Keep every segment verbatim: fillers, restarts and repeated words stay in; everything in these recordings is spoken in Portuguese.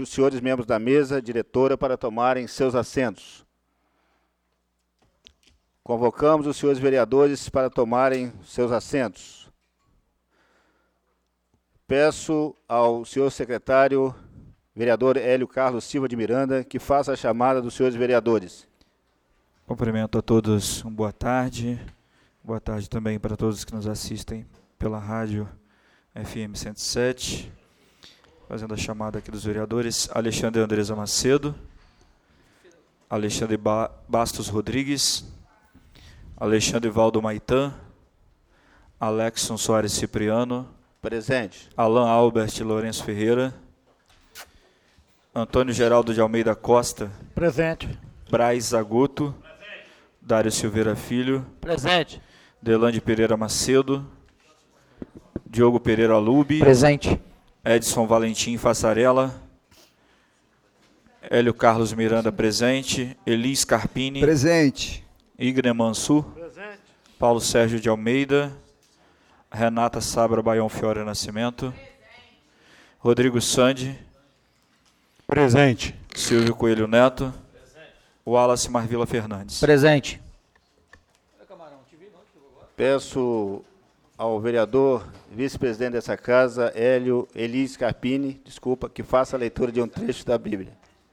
os senhores membros da mesa diretora para tomarem seus assentos. Convocamos os senhores vereadores para tomarem seus assentos. Peço ao senhor secretário, vereador Hélio Carlos Silva de Miranda, que faça a chamada dos senhores vereadores. Cumprimento a todos, uma boa tarde. Boa tarde também para todos que nos assistem pela rádio F M cento e sete. Fazendo a chamada aqui dos vereadores: Alexandre Andresa Macedo, Alexandre ba Bastos Rodrigues, Alexandre Valdo Maitan, Alexson Soares Cipriano, presente. Alan Albert Lourenço Ferreira, Antônio Geraldo de Almeida Costa, presente. Braz Zaguto, presente. Dário Silveira Filho, presente. Delande Pereira Macedo, Diogo Pereira Lube, presente. Edson Valentim Fassarella, Hélio Carlos Miranda presente, Elis Carpini, presente. Igre Mansur, presente. Paulo Sérgio de Almeida, Renata Sabra Baião Fiore Nascimento, presente. Rodrigo Sandi, presente. Silvio Coelho Neto, presente. Wallace Marvila Fernandes, presente. Peço ao vereador vice-presidente dessa casa, Hélio Elis Carpini, desculpa, que faça a leitura de um trecho da Bíblia.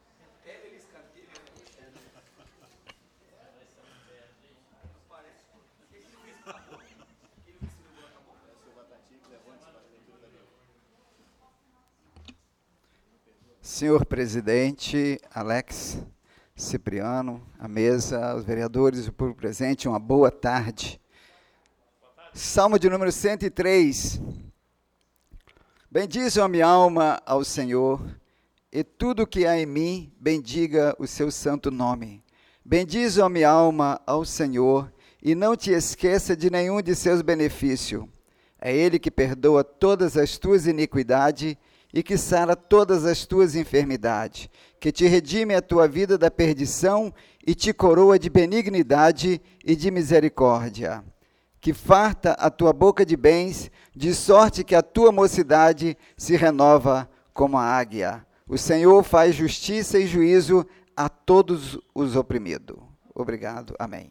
Senhor presidente, Alex, Cipriano, a mesa, os vereadores e o público presente, uma boa tarde. Salmo de número cento e três. Bendize a minha alma ao Senhor, e tudo que há em mim, bendiga o seu santo nome. Bendize a minha alma ao Senhor, e não te esqueça de nenhum de seus benefícios. É Ele que perdoa todas as tuas iniquidades e que sara todas as tuas enfermidades, que te redime a tua vida da perdição e te coroa de benignidade e de misericórdia, que farta a tua boca de bens, de sorte que a tua mocidade se renova como a águia. O Senhor faz justiça e juízo a todos os oprimidos. Obrigado. Amém.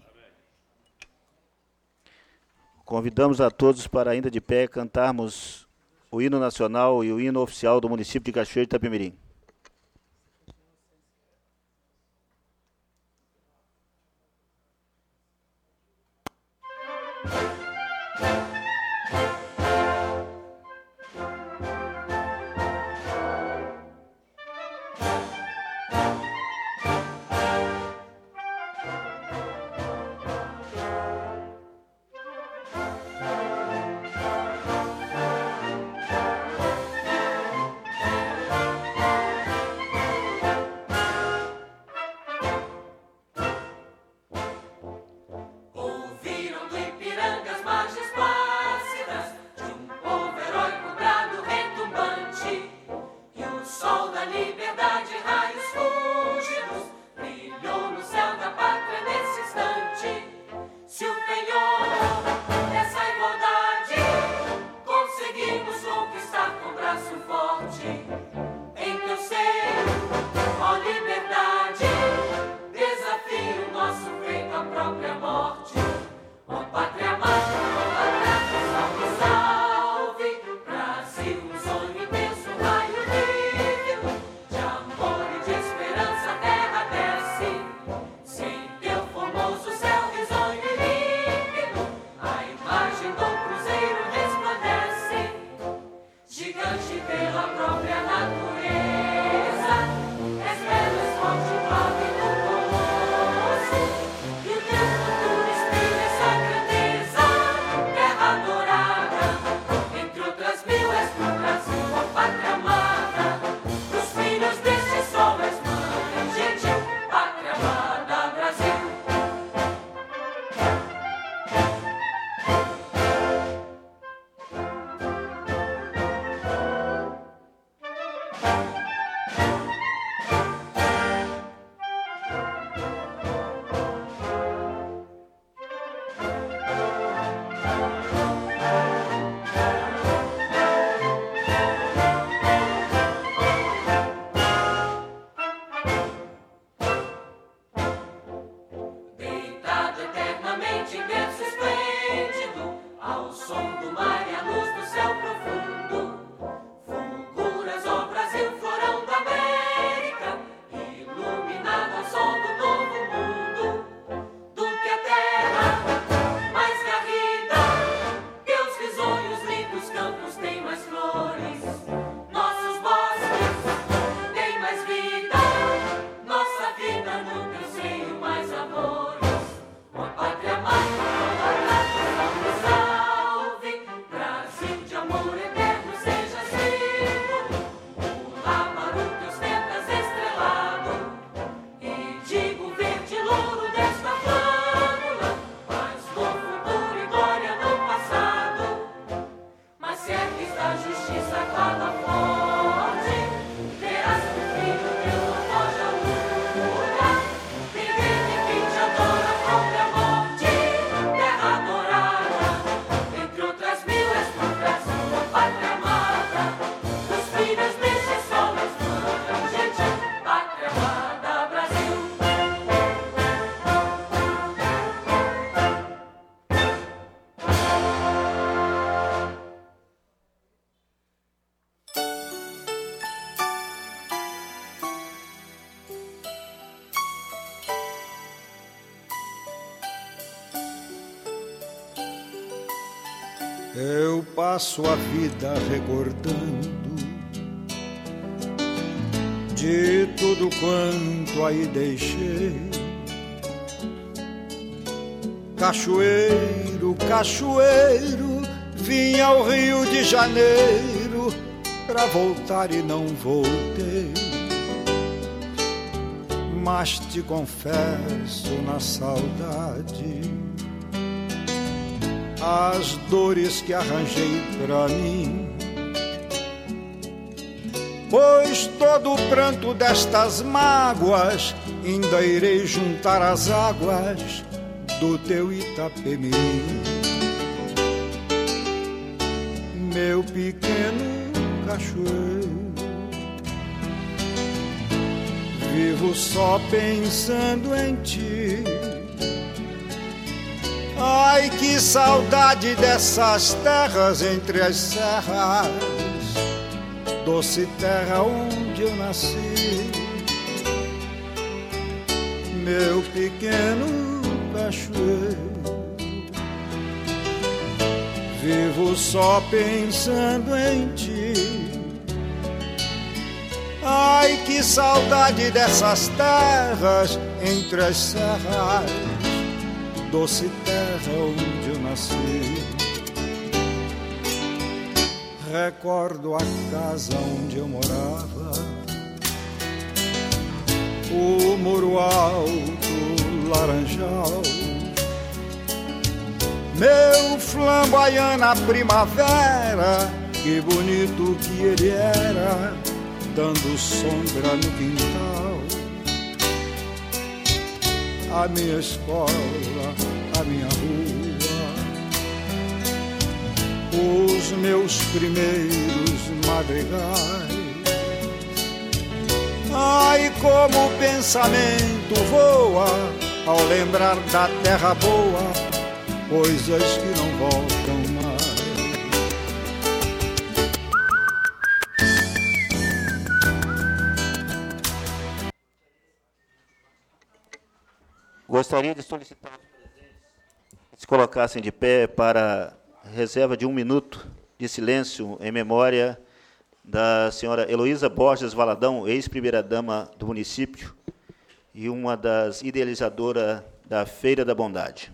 Convidamos a todos para, ainda de pé, cantarmos o hino nacional e o hino oficial do município de Cachoeira de Itapemirim. Eu passo a vida recordando de tudo quanto aí deixei. Cachoeiro, cachoeiro, vim ao Rio de Janeiro pra voltar e não voltei. Mas te confesso na saudade as dores que arranjei pra mim, pois todo o pranto destas mágoas ainda irei juntar às águas do teu Itapemirim. Meu pequeno cachoeiro, vivo só pensando em ti. Ai, que saudade dessas terras entre as serras, doce terra onde eu nasci. Meu pequeno cachoeiro, vivo só pensando em ti. Ai, que saudade dessas terras entre as serras, doce terra onde eu nasci. Recordo a casa onde eu morava, o muro alto, laranjal, meu flamboyant primavera, que bonito que ele era, dando sombra no quintal. A minha escola, a minha rua, os meus primeiros madrigais. Ai, como o pensamento voa ao lembrar da terra boa, coisas que não voltam mais. Gostaria de solicitar aos presentes que se colocassem de pé para reserva de um minuto de silêncio em memória da senhora Heloísa Borges Valadão, ex-primeira-dama do município e uma das idealizadoras da Feira da Bondade.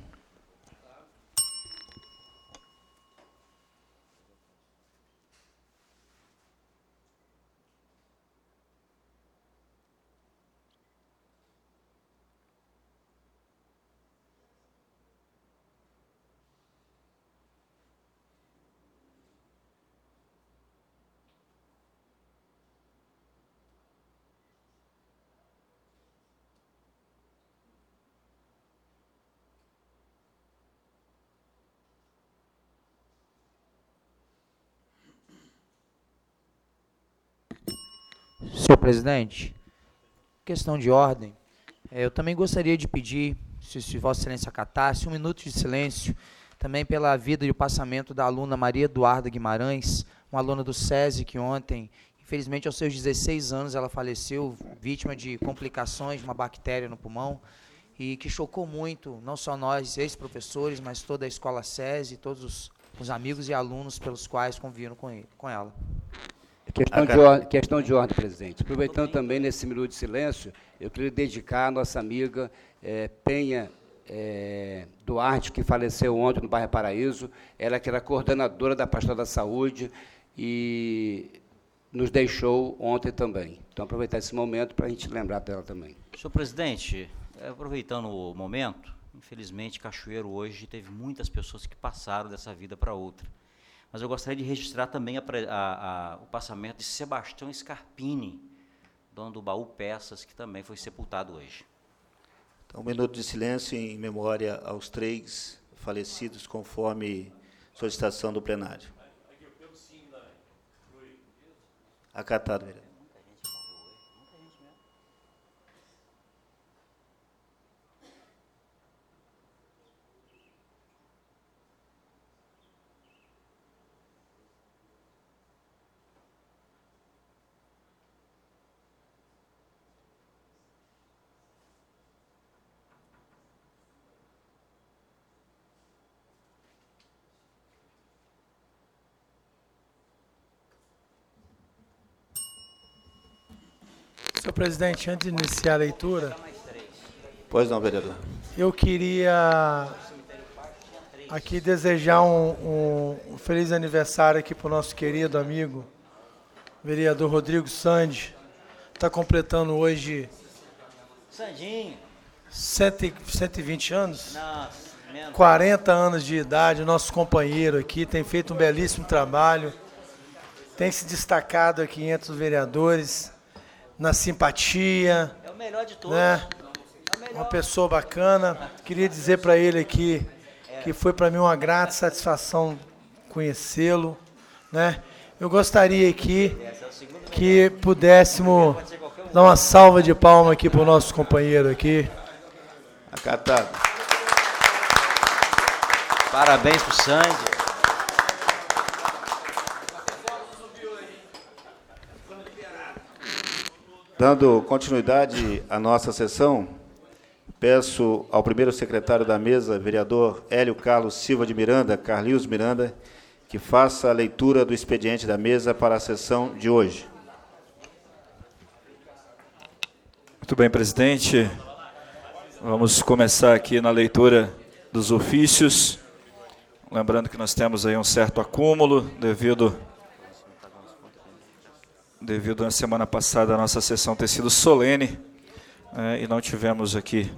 Senhor presidente, questão de ordem, eu também gostaria de pedir, se, se Vossa Excelência acatasse, um minuto de silêncio, também pela vida e o passamento da aluna Maria Eduarda Guimarães, uma aluna do SESI que ontem, infelizmente aos seus dezesseis anos, ela faleceu, vítima de complicações de uma bactéria no pulmão, e que chocou muito, não só nós, ex-professores, mas toda a escola SESI, todos os, os amigos e alunos pelos quais conviveram com, ele, com ela. Questão de, ordem, questão de ordem, presidente. Aproveitando também nesse minuto de silêncio, eu queria dedicar a nossa amiga é, Penha é, Duarte, que faleceu ontem no bairro Paraíso. Ela que era coordenadora da Pastoral da Saúde e nos deixou ontem também. Então, aproveitar esse momento para a gente lembrar dela também. Senhor presidente, aproveitando o momento, infelizmente, Cachoeiro hoje teve muitas pessoas que passaram dessa vida para outra. Mas eu gostaria de registrar também a, a, a, o passamento de Sebastião Scarpini, dono do Baú Peças, que também foi sepultado hoje. Então, um minuto de silêncio em memória aos três falecidos, conforme solicitação do plenário. Acatado, vereador. Senhor presidente, antes de iniciar a leitura, pois não, vereador. Eu queria aqui desejar um, um, um feliz aniversário aqui para o nosso querido amigo, vereador Rodrigo Sandi. Está completando hoje Sandinho. cento e vinte anos? Nossa, mesmo. quarenta anos de idade, nosso companheiro aqui, tem feito um belíssimo trabalho, tem se destacado aqui entre os vereadores, na simpatia. É o melhor de todos. Né? É o melhor. Uma pessoa bacana. Queria dizer para ele aqui que foi para mim uma grata satisfação conhecê-lo, né? Eu gostaria aqui que pudéssemos dar uma salva de palmas aqui para o nosso companheiro aqui. Acatado. Parabéns para o Sandi. Dando continuidade à nossa sessão, peço ao primeiro secretário da mesa, vereador Hélio Carlos Silva de Miranda, Carlinhos Miranda, que faça a leitura do expediente da mesa para a sessão de hoje. Muito bem, presidente. Vamos começar aqui na leitura dos ofícios. Lembrando que nós temos aí um certo acúmulo, devido, devido na semana passada a nossa sessão ter sido solene, né, e não tivemos aqui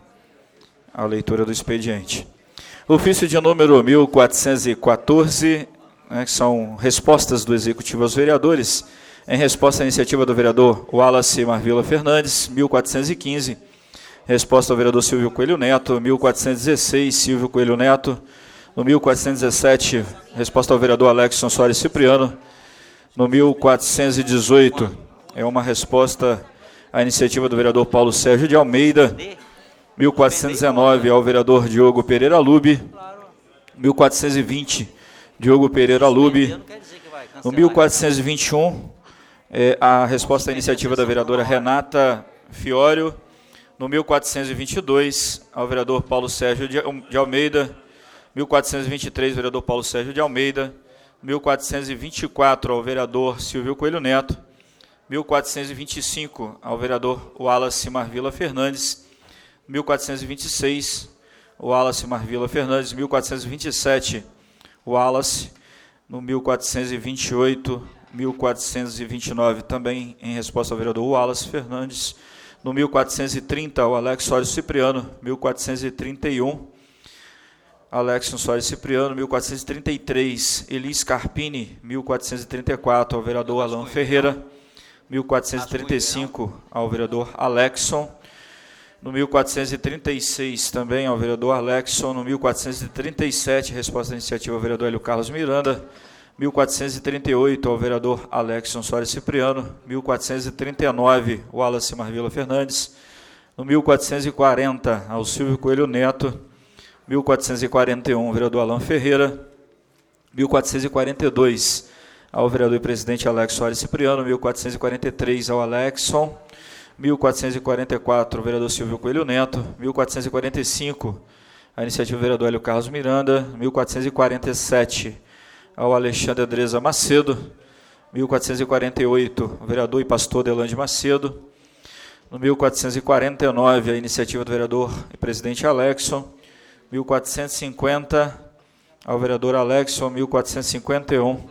a leitura do expediente. Ofício de número mil quatrocentos e quatorze, né, que são respostas do Executivo aos vereadores, em resposta à iniciativa do vereador Wallace Marvila Fernandes, mil quatrocentos e quinze, resposta ao vereador Silvio Coelho Neto, mil quatrocentos e dezesseis, Silvio Coelho Neto, no mil quatrocentos e dezessete, resposta ao vereador Alexson Soares Cipriano, no mil quatrocentos e dezoito, é uma resposta à iniciativa do vereador Paulo Sérgio de Almeida, mil quatrocentos e dezenove, ao vereador Diogo Pereira Lube, mil quatrocentos e vinte, Diogo Pereira Lube, no mil quatrocentos e vinte e um, é, a resposta à iniciativa da vereadora Renata Fiório, no mil quatrocentos e vinte e dois, ao vereador Paulo Sérgio de Almeida, mil quatrocentos e vinte e três, vereador Paulo Sérgio de Almeida, mil quatrocentos e vinte e quatro, ao vereador Silvio Coelho Neto, mil quatrocentos e vinte e cinco, ao vereador Wallace Marvila Fernandes, mil quatrocentos e vinte e seis, Wallace Marvila Fernandes, mil quatrocentos e vinte e sete, Wallace, no mil quatrocentos e vinte e oito, mil quatrocentos e vinte e nove, também em resposta ao vereador Wallace Fernandes, no mil quatrocentos e trinta, ao Alex Soares Cipriano, mil quatrocentos e trinta e um, Alexson Soares Cipriano, mil quatrocentos e trinta e três, Elis Carpini, mil quatrocentos e trinta e quatro, ao vereador Alain Ferreira, mil quatrocentos e trinta e cinco, ao vereador Alexson, no mil quatrocentos e trinta e seis, também ao vereador Alexson, no mil quatrocentos e trinta e sete, resposta à iniciativa ao vereador Hélio Carlos Miranda, mil quatrocentos e trinta e oito, ao vereador Alexson Soares Cipriano, mil quatrocentos e trinta e nove, Wallace Marvila Fernandes, no mil quatrocentos e quarenta, ao Silvio Coelho Neto, mil quatrocentos e quarenta e um, vereador Alain Ferreira, mil quatrocentos e quarenta e dois, ao vereador e presidente Alex Soares Cipriano, mil quatrocentos e quarenta e três, ao Alexson, mil quatrocentos e quarenta e quatro, vereador Silvio Coelho Neto, mil quatrocentos e quarenta e cinco, a iniciativa do vereador Hélio Carlos Miranda, mil quatrocentos e quarenta e sete, ao Alexandre Adresa Macedo, mil quatrocentos e quarenta e oito, o vereador e pastor Delande Macedo, no mil quatrocentos e quarenta e nove, a iniciativa do vereador e presidente Alexson, mil quatrocentos e cinquenta, ao vereador Alexson, mil quatrocentos e cinquenta e um,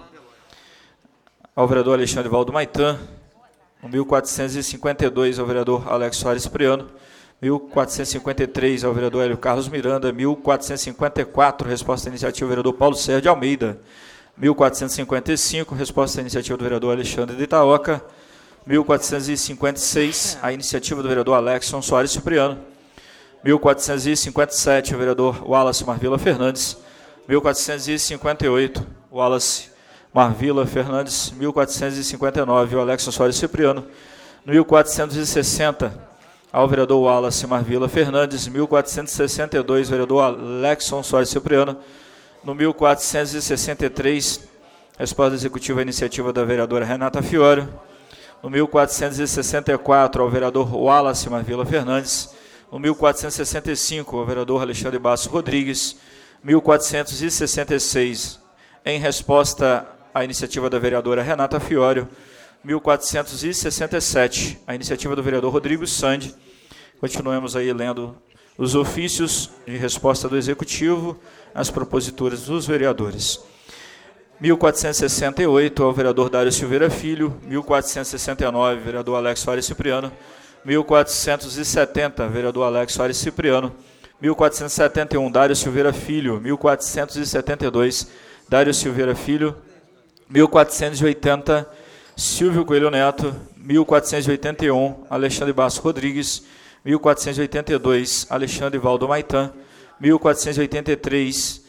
ao vereador Alexandre Valdo Maitan, no mil quatrocentos e cinquenta e dois, ao vereador Alex Soares Cipriano, mil quatrocentos e cinquenta e três, ao vereador Hélio Carlos Miranda, mil quatrocentos e cinquenta e quatro, resposta à iniciativa do vereador Paulo Sérgio de Almeida, mil quatrocentos e cinquenta e cinco, resposta à iniciativa do vereador Alexandre de Itaoca, mil quatrocentos e cinquenta e seis, a iniciativa do vereador Alexson Soares Cipriano, mil quatrocentos e cinquenta e sete, o vereador Wallace Marvila Fernandes, mil quatrocentos e cinquenta e oito, Wallace Marvila Fernandes, mil quatrocentos e cinquenta e nove, o Alexson Soares Cipriano, mil quatrocentos e sessenta, ao vereador Wallace Marvila Fernandes, mil quatrocentos e sessenta e dois, vereador Alexson Soares Cipriano, no mil quatrocentos e sessenta e três, resposta executiva à iniciativa da vereadora Renata Fiório, no mil quatrocentos e sessenta e quatro, ao vereador Wallace Marvila Fernandes, no mil quatrocentos e sessenta e cinco, ao vereador Alexandre Bastos Rodrigues, mil quatrocentos e sessenta e seis, em resposta à iniciativa da vereadora Renata Fiório, mil quatrocentos e sessenta e sete, a iniciativa do vereador Rodrigo Sandi. Continuamos aí lendo os ofícios de resposta do Executivo às proposituras dos vereadores. mil quatrocentos e sessenta e oito, ao vereador Dário Silveira Filho. mil quatrocentos e sessenta e nove, vereador Alex Soares Cipriano. mil quatrocentos e setenta, vereador Alex Soares Cipriano. mil quatrocentos e setenta e um, Dário Silveira Filho. mil quatrocentos e setenta e dois, Dário Silveira Filho. mil quatrocentos e oitenta, Silvio Coelho Neto. mil quatrocentos e oitenta e um, Alexandre Basso Rodrigues. mil quatrocentos e oitenta e dois, Alexandre Valdo Maitan. mil quatrocentos e oitenta e três,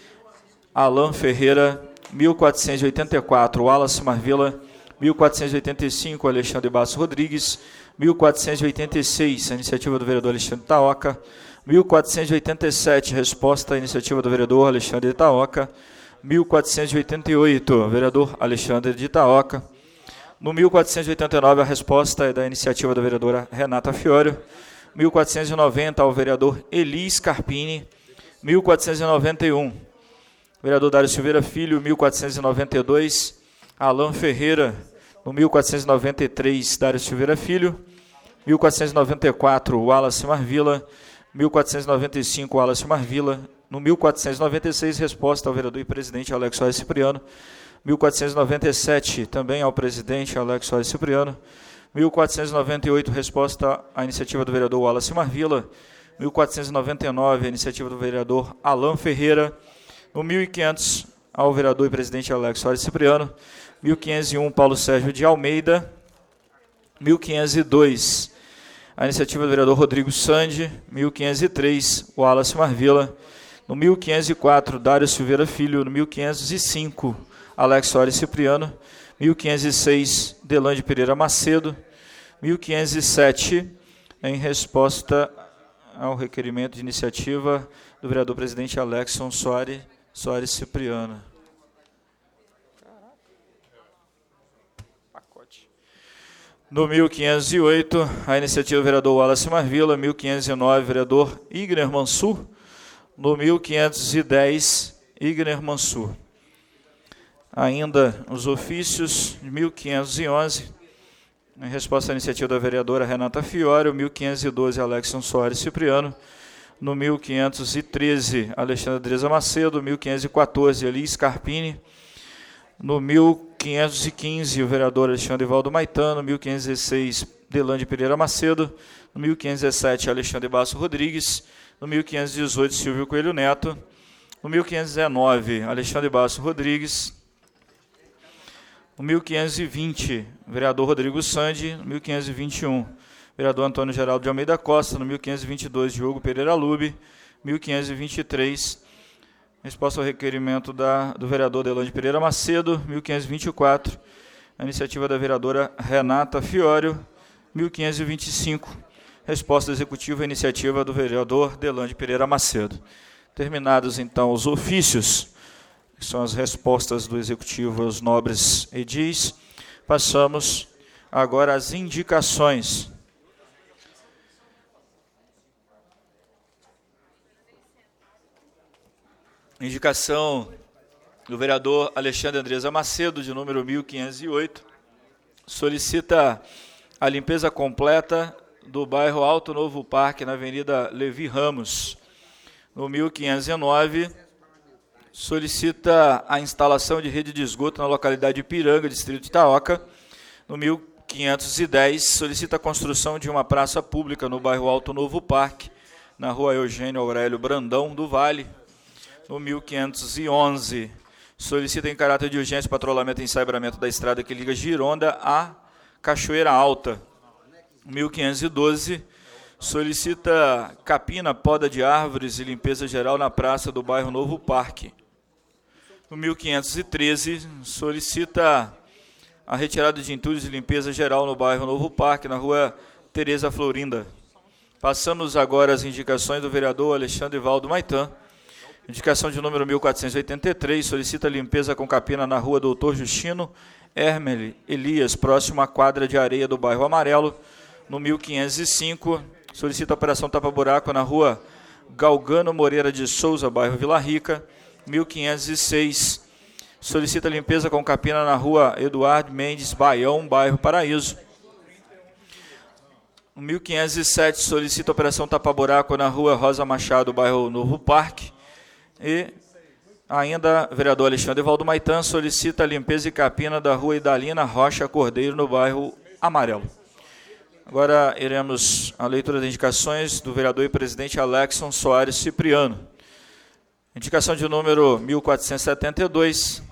Alain Ferreira. mil quatrocentos e oitenta e quatro, Wallace Marvila. mil quatrocentos e oitenta e cinco, Alexandre Basso Rodrigues. mil quatrocentos e oitenta e seis, a iniciativa do vereador Alexandre Taoca. mil quatrocentos e oitenta e sete, resposta à iniciativa do vereador Alexandre de Taoca. mil quatrocentos e oitenta e oito, vereador Alexandre de Taoca. No mil quatrocentos e oitenta e nove, a resposta é da iniciativa da vereadora Renata Fiório. mil quatrocentos e noventa, ao vereador Eli Scarpini. mil quatrocentos e noventa e um, vereador Dário Silveira Filho. mil quatrocentos e noventa e dois, Alain Ferreira. No mil quatrocentos e noventa e três, Dário Silveira Filho. mil quatrocentos e noventa e quatro, Wallace Marvila. mil quatrocentos e noventa e cinco, Wallace Marvila. No mil quatrocentos e noventa e seis, resposta ao vereador e presidente Alex Soares Cipriano. mil quatrocentos e noventa e sete, também ao presidente Alex Soares Cipriano. mil quatrocentos e noventa e oito, resposta à iniciativa do vereador Wallace Marvila. mil quatrocentos e noventa e nove, a iniciativa do vereador Alain Ferreira. No mil e quinhentos, ao vereador e presidente Alex Soares Cipriano. mil quinhentos e um, Paulo Sérgio de Almeida. mil quinhentos e dois, a iniciativa do vereador Rodrigo Sandi. mil quinhentos e três, Wallace Marvila. No mil quinhentos e quatro, Dário Silveira Filho. No mil quinhentos e cinco, Alex Soares Cipriano. mil quinhentos e seis, Delande Pereira Macedo. mil quinhentos e sete, em resposta ao requerimento de iniciativa do vereador presidente Alexson Soares, Soares Cipriano. No mil quinhentos e oito, a iniciativa do vereador Wallace Marvila. mil quinhentos e nove, vereador Igner Mansur. No mil quinhentos e dez, Igner Mansur. Ainda os ofícios de mil quinhentos e onze, em resposta à iniciativa da vereadora Renata Fiório. mil quinhentos e doze, Alexson Soares Cipriano. No mil quinhentos e treze, Alexandre Dresa Macedo. mil quinhentos e quatorze, Eli Scarpini. No mil quinhentos e quinze, o vereador Alexandre Valdo Maitano. mil quinhentos e dezesseis, Delande Pereira Macedo. No mil quinhentos e dezessete, Alexandre Basso Rodrigues. No mil quinhentos e dezoito, Silvio Coelho Neto. No mil quinhentos e dezenove, Alexandre Basso Rodrigues. No mil quinhentos e vinte, vereador Rodrigo Sandi. No mil quinhentos e vinte e um, vereador Antônio Geraldo de Almeida Costa. No mil quinhentos e vinte e dois, Diogo Pereira Lube. mil quinhentos e vinte e três, resposta ao requerimento da, do vereador Delande Pereira Macedo. mil quinhentos e vinte e quatro, a iniciativa da vereadora Renata Fiório. mil quinhentos e vinte e cinco, resposta executiva à iniciativa do vereador Delande Pereira Macedo. Terminados, então, os ofícios, que são as respostas do Executivo aos nobres edis, passamos agora às indicações. Indicação do vereador Alexandre Andresa Macedo, de número mil quinhentos e oito, solicita a limpeza completa do bairro Alto Novo Parque, na Avenida Levi Ramos. No mil quinhentos e nove, solicita a instalação de rede de esgoto na localidade de Piranga, distrito de Itaoca. No mil quinhentos e dez, solicita a construção de uma praça pública no bairro Alto Novo Parque, na rua Eugênio Aurélio Brandão do Vale. No mil quinhentos e onze, solicita em caráter de urgência o patrulhamento e ensabramento da estrada que liga Gironda a Cachoeira Alta. No mil quinhentos e doze, solicita capina, poda de árvores e limpeza geral na praça do bairro Novo Parque. No mil quinhentos e treze, solicita a retirada de entulhos e limpeza geral no bairro Novo Parque, na rua Tereza Florinda. Passamos agora às indicações do vereador Alexandre Valdo Maitan. Indicação de número mil quatrocentos e oitenta e três, solicita limpeza com capina na rua Doutor Justino Hermele Elias, próximo à quadra de areia do bairro Amarelo. No mil quinhentos e cinco, solicita a operação tapa-buraco na rua Galgano Moreira de Souza, bairro Vila Rica. mil quinhentos e seis, solicita limpeza com capina na rua Eduardo Mendes Baião, bairro Paraíso. No mil quinhentos e sete, solicita operação tapa-buraco na rua Rosa Machado, bairro Novo Parque. E ainda, vereador Alexandre Valdo Maitan solicita limpeza e capina da rua Idalina Rocha Cordeiro, no bairro Amarelo. Agora iremos à leitura das indicações do vereador e presidente Alexson Soares Cipriano. Indicação de número mil quatrocentos e setenta e dois,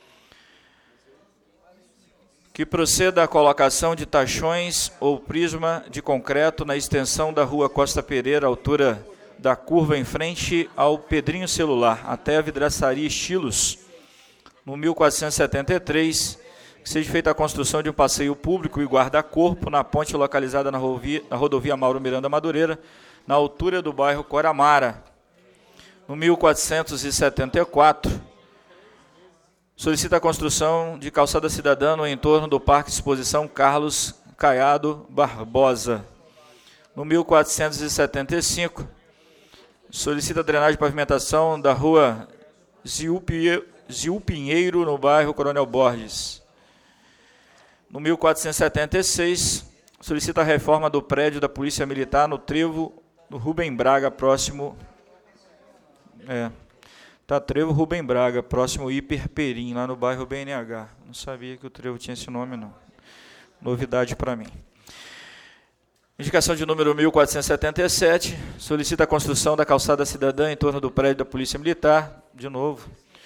que proceda à colocação de tachões ou prisma de concreto na extensão da rua Costa Pereira, altura da curva em frente ao Pedrinho Celular, até a vidraçaria Estilos, no mil quatrocentos e setenta e três, que seja feita a construção de um passeio público e guarda-corpo na ponte localizada na rodovia, na rodovia Mauro Miranda Madureira, na altura do bairro Coramara. No mil quatrocentos e setenta e quatro, solicita a construção de calçada cidadã no entorno do Parque de Exposição Carlos Caiado Barbosa. No mil quatrocentos e setenta e cinco, solicita a drenagem e pavimentação da rua Ziu Pinheiro, no bairro Coronel Borges. No mil quatrocentos e setenta e seis, solicita a reforma do prédio da Polícia Militar no trevo do Rubem Braga, próximo... É, tá, trevo Rubem Braga, próximo Hiperperim, lá no bairro B N H. Não sabia que o trevo tinha esse nome, não. Novidade para mim. Indicação de número mil quatrocentos e setenta e sete, solicita a construção da calçada cidadã em torno do prédio da Polícia Militar. De novo.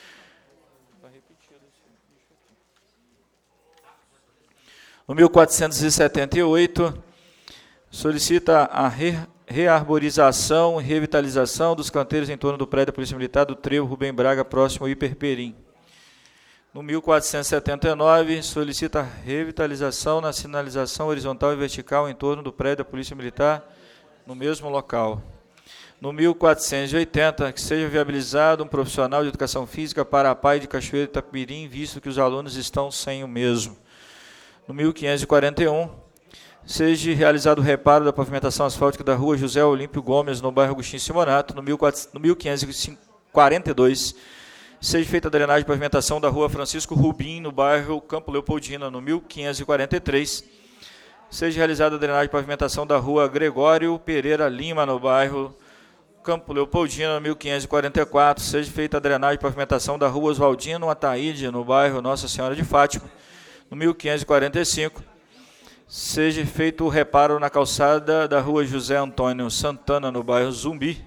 No mil quatrocentos e setenta e oito, solicita a re, rearborização e revitalização dos canteiros em torno do prédio da Polícia Militar do trevo Rubem Braga, próximo ao Hiperperim. No mil quatrocentos e setenta e nove, solicita a revitalização na sinalização horizontal e vertical em torno do prédio da Polícia Militar, no mesmo local. No mil quatrocentos e oitenta, que seja viabilizado um profissional de educação física para a P A I de Cachoeiro de Itapirim, visto que os alunos estão sem o mesmo. No mil quinhentos e quarenta e um, seja realizado o reparo da pavimentação asfáltica da rua José Olímpio Gomes, no bairro Agostinho Simonato. No mil quinhentos e quarenta e dois, seja feita a drenagem e pavimentação da rua Francisco Rubim, no bairro Campo Leopoldina. No mil quinhentos e quarenta e três, seja realizada a drenagem e pavimentação da rua Gregório Pereira Lima, no bairro Campo Leopoldina. No mil quinhentos e quarenta e quatro, seja feita a drenagem e pavimentação da rua Oswaldino Ataíde, no bairro Nossa Senhora de Fátima. No mil quinhentos e quarenta e cinco, seja feito o reparo na calçada da rua José Antônio Santana, no bairro Zumbi.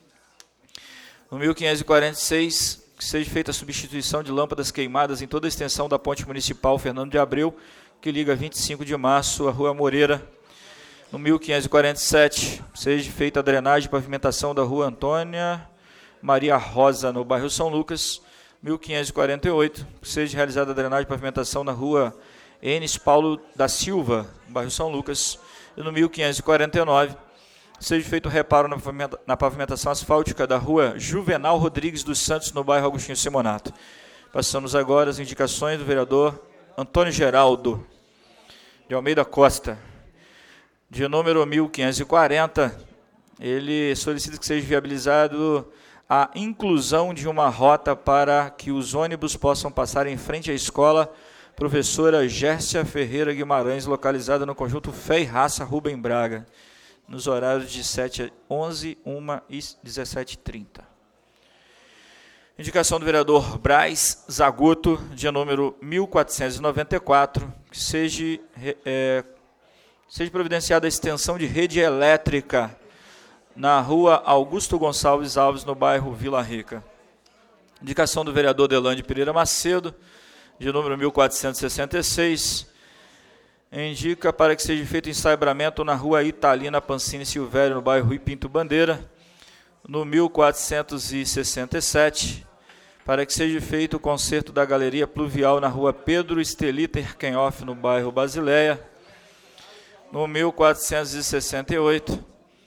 No mil quinhentos e quarenta e seis, que seja feita a substituição de lâmpadas queimadas em toda a extensão da ponte municipal Fernando de Abreu, que liga vinte e cinco de março à rua Moreira. No mil quinhentos e quarenta e sete, seja feita a drenagem e pavimentação da rua Antônia Maria Rosa, no bairro São Lucas. mil quinhentos e quarenta e oito, seja realizada a drenagem e pavimentação na rua Enes Paulo da Silva, no bairro São Lucas. E no mil quinhentos e quarenta e nove, seja feito o reparo na pavimentação asfáltica da rua Juvenal Rodrigues dos Santos, no bairro Agostinho Simonato. Passamos agora às indicações do vereador Antônio Geraldo de Almeida Costa. De número mil quinhentos e quarenta, ele solicita que seja viabilizado a inclusão de uma rota para que os ônibus possam passar em frente à escola Professora Gércia Ferreira Guimarães, localizada no conjunto Fé e Raça Rubem Braga, nos horários de sete às onze, uma e dezessete e trinta. Indicação do vereador Braz Zaguto, de número mil quatrocentos e noventa e quatro, que seja, é, seja providenciada a extensão de rede elétrica na rua Augusto Gonçalves Alves, no bairro Vila Rica. Indicação do vereador Delande Pereira Macedo, de número mil quatrocentos e sessenta e seis, indica para que seja feito ensaiamento na rua Italina Pancini Silvério, no bairro Rui Pinto Bandeira. No mil quatrocentos e sessenta e sete, para que seja feito o conserto da galeria pluvial na rua Pedro Estelita Erkenhoff, no bairro Basileia. No mil quatrocentos e sessenta e oito,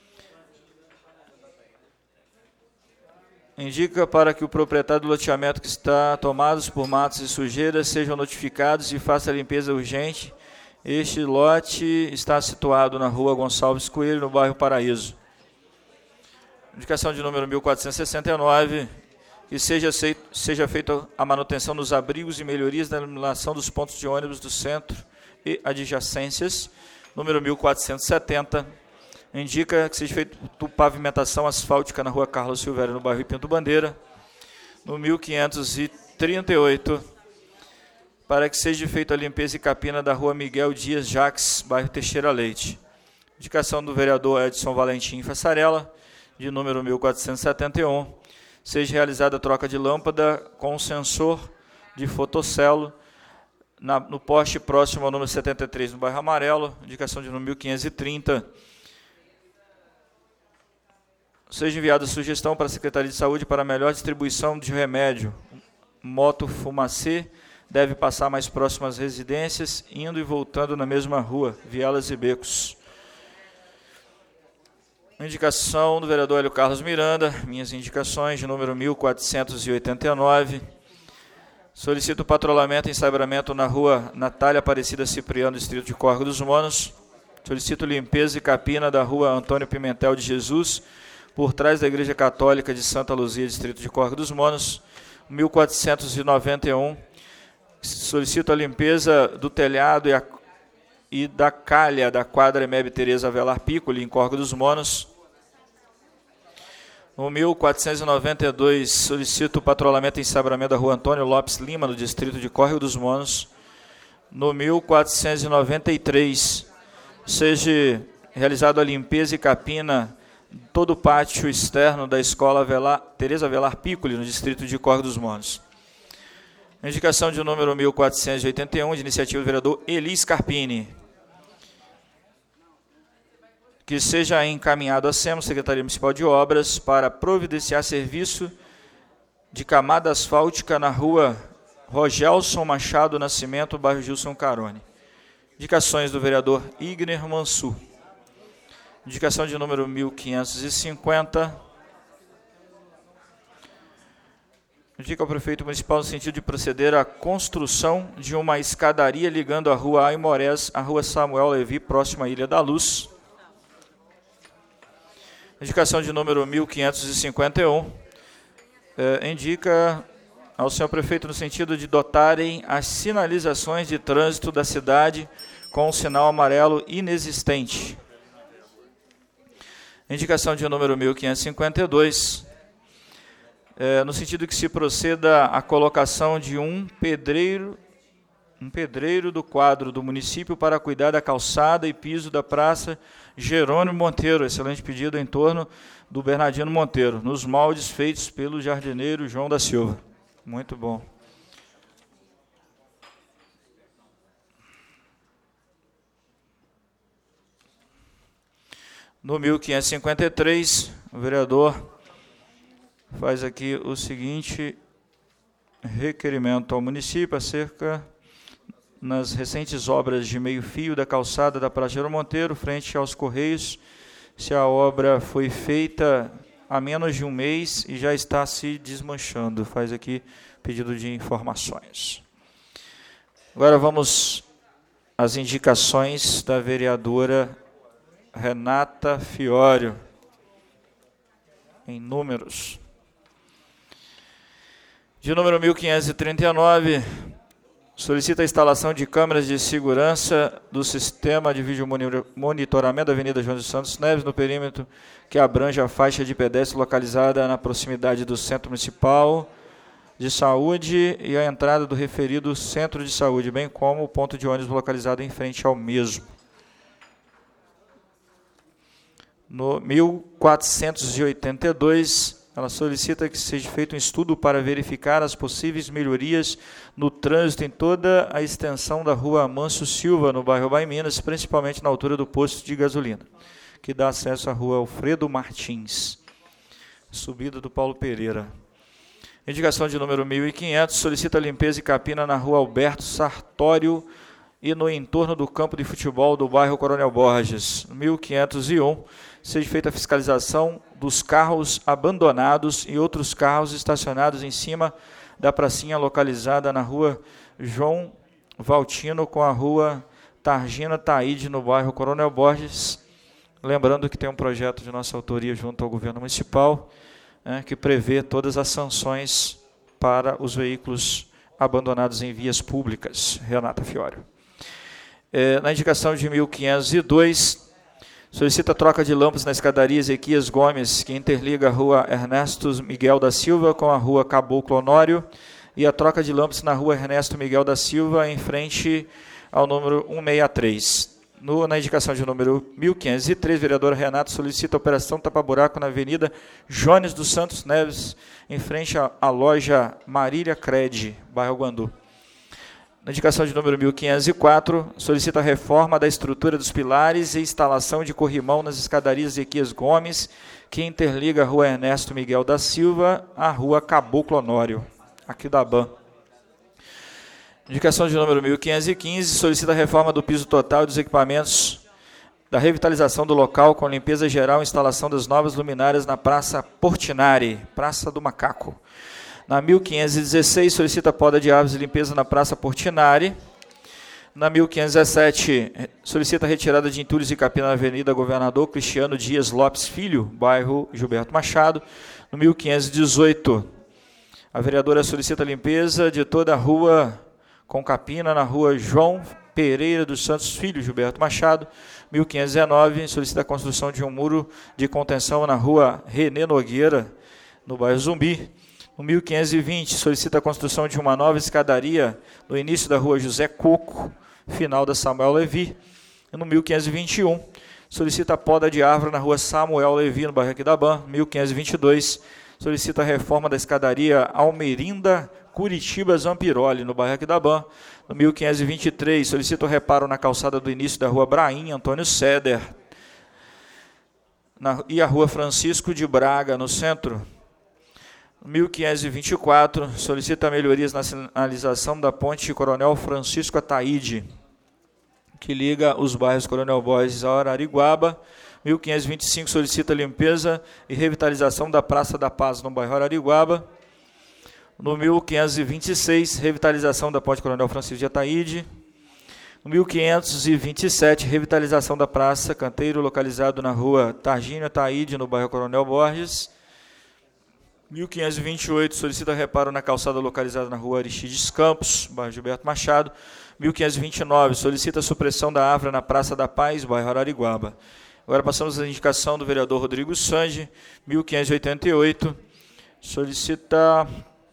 indica para que o proprietário do loteamento que está tomados por matos e sujeiras sejam notificados e faça a limpeza urgente. Este lote está situado na rua Gonçalves Coelho, no bairro Paraíso. Indicação de número mil quatrocentos e sessenta e nove, que seja, aceito, seja feita a manutenção dos abrigos e melhorias da iluminação dos pontos de ônibus do centro e adjacências. Número mil quatrocentos e setenta, indica que seja feita pavimentação asfáltica na rua Carlos Silvério, no bairro Pinto Bandeira. No mil quinhentos e trinta e oito, para que seja feita a limpeza e capina da rua Miguel Dias Jacques, bairro Teixeira Leite. Indicação do vereador Edson Valentim Fassarella, de número mil quatrocentos e setenta e um, seja realizada a troca de lâmpada com sensor de fotocelo na, no poste próximo ao número setenta e três, no bairro Amarelo. Indicação de número mil quinhentos e trinta. Seja enviada sugestão para a Secretaria de Saúde para melhor distribuição de remédio. Moto Fumacê deve passar mais próximo às residências, indo e voltando na mesma rua, vielas e becos. Indicação do vereador Hélio Carlos Miranda, minhas indicações, de número mil quatrocentos e oitenta e nove. Solicito patrulhamento e ensabramento na rua Natália Aparecida Cipriano, distrito de Córrego dos Monos. Solicito limpeza e capina da rua Antônio Pimentel de Jesus, por trás da Igreja Católica de Santa Luzia, distrito de Córrego dos Monos. mil quatrocentos e noventa e um. Solicito a limpeza do telhado e, a, e da calha da quadra Emebe Tereza Avelar Piccoli, em Córrego dos Monos. No mil quatrocentos e noventa e dois, solicito o patrulhamento e ensabramento da rua Antônio Lopes Lima, no distrito de Córrego dos Monos. No mil quatrocentos e noventa e três, seja realizada a limpeza e capina de todo o pátio externo da escola Avelar, Tereza Avelar Piccoli, no distrito de Córrego dos Monos. Indicação de número mil quatrocentos e oitenta e um, de iniciativa do vereador Eli Scarpini, que seja encaminhado a SEMO, Secretaria Municipal de Obras, para providenciar serviço de camada asfáltica na rua Rogelson Machado Nascimento, bairro Gilson Carone. Indicações do vereador Igner Mansur. Indicação de número mil quinhentos e cinquenta. Indica ao prefeito municipal no sentido de proceder à construção de uma escadaria ligando a rua Aimorés à rua Samuel Levi, próxima à Ilha da Luz. Indicação de número mil quinhentos e cinquenta e um, eh, indica ao senhor prefeito no sentido de dotarem as sinalizações de trânsito da cidade com um sinal amarelo inexistente. Indicação de número mil quinhentos e cinquenta e dois, eh, no sentido que se proceda à colocação de um pedreiro, um pedreiro do quadro do município para cuidar da calçada e piso da praça Jerônimo Monteiro, excelente pedido em torno do Bernardino Monteiro, nos moldes feitos pelo jardineiro João da Silva. Muito bom. No mil quinhentos e cinquenta e três, o vereador faz aqui o seguinte requerimento ao município acerca nas recentes obras de meio-fio da calçada da Praça Jerônimo Monteiro, frente aos Correios, se a obra foi feita há menos de um mês e já está se desmanchando. Faz aqui pedido de informações. Agora vamos às indicações da vereadora Renata Fiório, em números. De número mil quinhentos e trinta e nove, solicita a instalação de câmeras de segurança do sistema de vídeo monitoramento da Avenida João dos Santos Neves, no perímetro que abrange a faixa de pedestre localizada na proximidade do Centro Municipal de Saúde e a entrada do referido Centro de Saúde, bem como o ponto de ônibus localizado em frente ao mesmo. No mil quatrocentos e oitenta e dois, ela solicita que seja feito um estudo para verificar as possíveis melhorias no trânsito em toda a extensão da rua Amâncio Silva, no bairro Bahia Minas, principalmente na altura do posto de gasolina, que dá acesso à rua Alfredo Martins, subida do Paulo Pereira. Indicação de número mil e quinhentos, solicita limpeza e capina na rua Alberto Sartório e no entorno do campo de futebol do bairro Coronel Borges. mil quinhentos e um, seja feita a fiscalização dos carros abandonados e outros carros estacionados em cima da pracinha localizada na rua João Valtino com a rua Targina Taíde, no bairro Coronel Borges. Lembrando que tem um projeto de nossa autoria junto ao governo municipal, né, que prevê todas as sanções para os veículos abandonados em vias públicas. Renata Fiório. É, na indicação de mil quinhentos e dois, solicita a troca de lâmpadas na escadaria Ezequias Gomes, que interliga a rua Ernesto Miguel da Silva com a rua Caboclo Honório, e a troca de lâmpadas na rua Ernesto Miguel da Silva, em frente ao número cento e sessenta e três. No, na indicação de número mil quinhentos e três, vereador Renato solicita a operação tapa-buraco na Avenida Jones dos Santos Neves, em frente à, à loja Marília Cred, bairro Guandu. Na indicação de número mil quinhentos e quatro, solicita a reforma da estrutura dos pilares e instalação de corrimão nas escadarias Ezequias Gomes, que interliga a rua Ernesto Miguel da Silva à rua Caboclo Honório, aqui da B A N. Indicação de número mil quinhentos e quinze, solicita a reforma do piso total e dos equipamentos da revitalização do local com limpeza geral e instalação das novas luminárias na Praça Portinari, Praça do Macaco. Na mil quinhentos e dezesseis, solicita a poda de árvores e limpeza na Praça Portinari. Na mil quinhentos e dezessete, solicita a retirada de entulhos e capim na Avenida Governador Cristiano Dias Lopes Filho, bairro Gilberto Machado. No mil quinhentos e dezoito, a vereadora solicita a limpeza de toda a rua com capina na rua João Pereira dos Santos Filho, Gilberto Machado. mil quinhentos e dezenove, solicita a construção de um muro de contenção na rua Renê Nogueira, no bairro Zumbi. No mil quinhentos e vinte, solicita a construção de uma nova escadaria no início da rua José Coco, final da Samuel Levi. E no mil quinhentos e vinte e um, solicita a poda de árvore na rua Samuel Levi, no bairro Aquidabã. mil quinhentos e vinte e dois, solicita a reforma da escadaria Almerinda Curitiba Zampiroli, no bairro Aquidabã. No mil quinhentos e vinte e três, solicita o reparo na calçada do início da rua Braim, Antônio Seder, na, e a rua Francisco de Braga, no centro. mil quinhentos e vinte e quatro, solicita melhorias na sinalização da ponte Coronel Francisco Ataíde, que liga os bairros Coronel Borges a Arariguaba. mil quinhentos e vinte e cinco, solicita limpeza e revitalização da Praça da Paz, no bairro Arariguaba. No mil quinhentos e vinte e seis, revitalização da ponte Coronel Francisco de Ataíde. No mil quinhentos e vinte e sete, revitalização da Praça Canteiro, localizado na rua Targínio Ataíde, no bairro Coronel Borges. mil quinhentos e vinte e oito, solicita reparo na calçada localizada na rua Aristides Campos, bairro Gilberto Machado. mil quinhentos e vinte e nove, solicita a supressão da árvore na Praça da Paz, bairro Arariguaba. Agora passamos à indicação do vereador Rodrigo Sange, mil quinhentos e oitenta e oito, solicita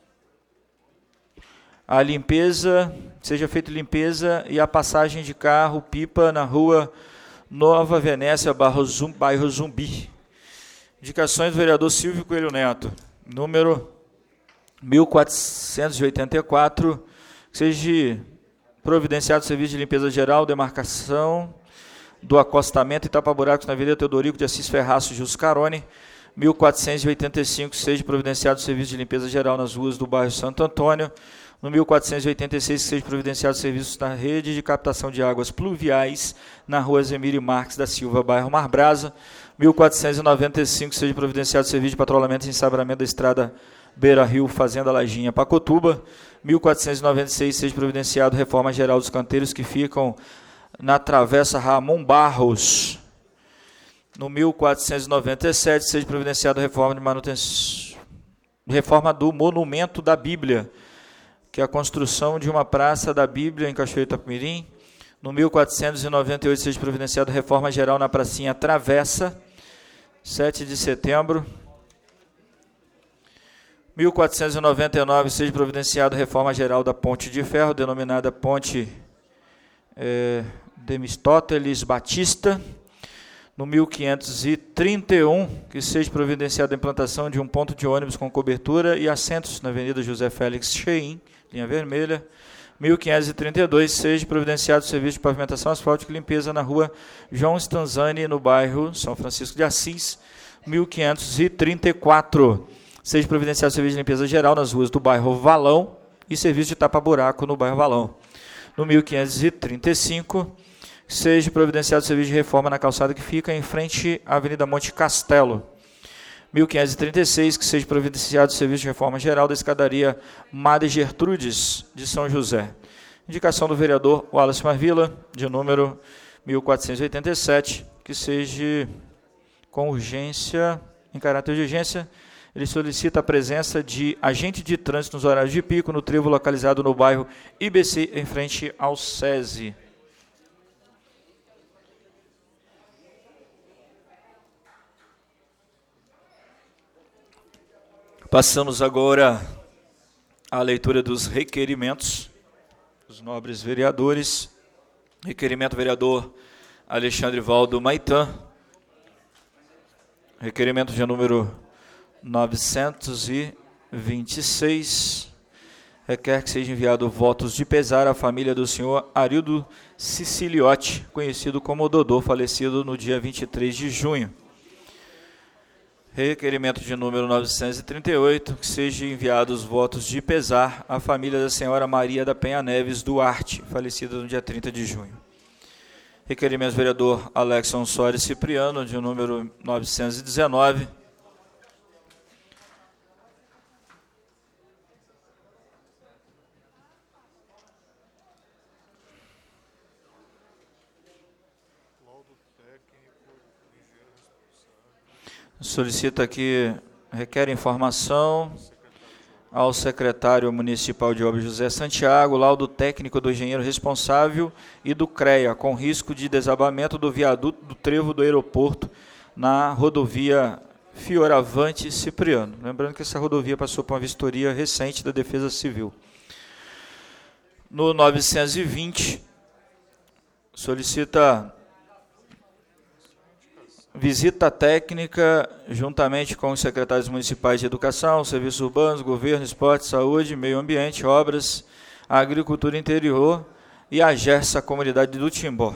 a limpeza, seja feita limpeza e a passagem de carro pipa na rua Nova Venécia, bairro Zumbi. Indicações do vereador Silvio Coelho Neto, número mil quatrocentos e oitenta e quatro, que seja providenciado o serviço de limpeza geral, demarcação do acostamento e tapa-buracos na Avenida Teodorico de Assis Ferraço Justo Carone. mil quatrocentos e oitenta e cinco, que seja providenciado o serviço de limpeza geral nas ruas do bairro Santo Antônio. No mil quatrocentos e oitenta e seis, que seja providenciado o serviço na rede de captação de águas pluviais na rua Zemiro Marques da Silva, bairro Mar Brasa. mil quatrocentos e noventa e cinco, que seja providenciado o serviço de patrulhamento e ensabramento da estrada Beira Rio, Fazenda Lajinha, Pacotuba. mil quatrocentos e noventa e seis, que seja providenciado reforma geral dos canteiros que ficam na Travessa Ramon Barros. No mil quatrocentos e noventa e sete, seja providenciado reforma de manutenção, reforma do Monumento da Bíblia, que é a construção de uma praça da Bíblia em Cachoeiro Itapemirim. No mil quatrocentos e noventa e oito, seja providenciado reforma geral na pracinha Travessa, sete de setembro. mil quatrocentos e noventa e nove, seja providenciado reforma geral da Ponte de Ferro, denominada Ponte é, Demistóteles Batista. No mil quinhentos e trinta e um, que seja providenciada a implantação de um ponto de ônibus com cobertura e assentos na Avenida José Félix Cheim, linha vermelha. mil quinhentos e trinta e dois, seja providenciado o serviço de pavimentação asfáltica e limpeza na rua João Stanzani, no bairro São Francisco de Assis. mil quinhentos e trinta e quatro, seja providenciado o serviço de limpeza geral nas ruas do bairro Valão e serviço de tapa-buraco no bairro Valão. No mil quinhentos e trinta e cinco, seja providenciado o serviço de reforma na calçada que fica em frente à Avenida Monte Castelo. mil quinhentos e trinta e seis, que seja providenciado o serviço de reforma geral da escadaria Madre Gertrudes de São José. Indicação do vereador Wallace Marvila, de número mil quatrocentos e oitenta e sete, que seja com urgência, em caráter de urgência, Ele solicita a presença de agente de trânsito nos horários de pico no trevo localizado no bairro I B C, em frente ao SESI. Passamos agora à leitura dos requerimentos dos nobres vereadores. Requerimento vereador Alexandre Valdo Maitan. Requerimento de número novecentos e vinte e seis. Requer que seja enviado votos de pesar à família do senhor Arildo Siciliotti, conhecido como Dodô, falecido no dia vinte e três de junho. Requerimento de número novecentos e trinta e oito, que sejam enviados votos de pesar à família da senhora Maria da Penha Neves Duarte, falecida no dia trinta de junho. Requerimento do vereador Alexson Soares Cipriano, de número novecentos e dezenove. Solicita aqui, requer informação ao secretário municipal de obras José Santiago, laudo técnico do engenheiro responsável e do CREA, com risco de desabamento do viaduto do trevo do aeroporto na rodovia Fioravante Cipriano. Lembrando que essa rodovia passou por uma vistoria recente da Defesa Civil. No novecentos e vinte, solicita visita técnica, juntamente com os secretários municipais de Educação, Serviços Urbanos, Governo, Esporte, Saúde, Meio Ambiente, Obras, Agricultura Interior e a Gersa, Comunidade do Timbó.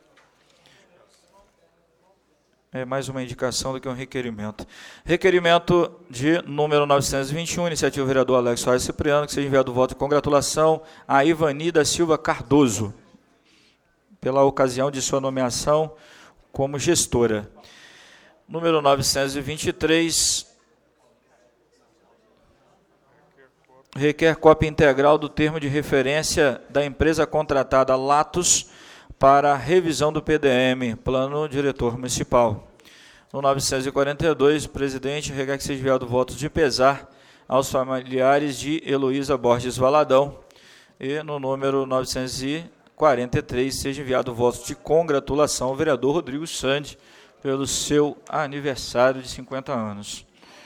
É mais uma indicação do que um requerimento. Requerimento de número novecentos e vinte e um, iniciativa do vereador Alex Soares Cipriano, que seja enviado voto de congratulação a Ivani da Silva Cardoso, pela ocasião de sua nomeação como gestora. Número novecentos e vinte e três, requer cópia integral do termo de referência da empresa contratada Latos para revisão do P D M, Plano Diretor Municipal. No novecentos e quarenta e dois, o presidente requer que seja enviado votos de pesar aos familiares de Heloísa Borges Valadão. E no número novecentos e quarenta e três, seja enviado votos de congratulação ao vereador Rodrigo Sandi pelo seu aniversário de cinquenta anos.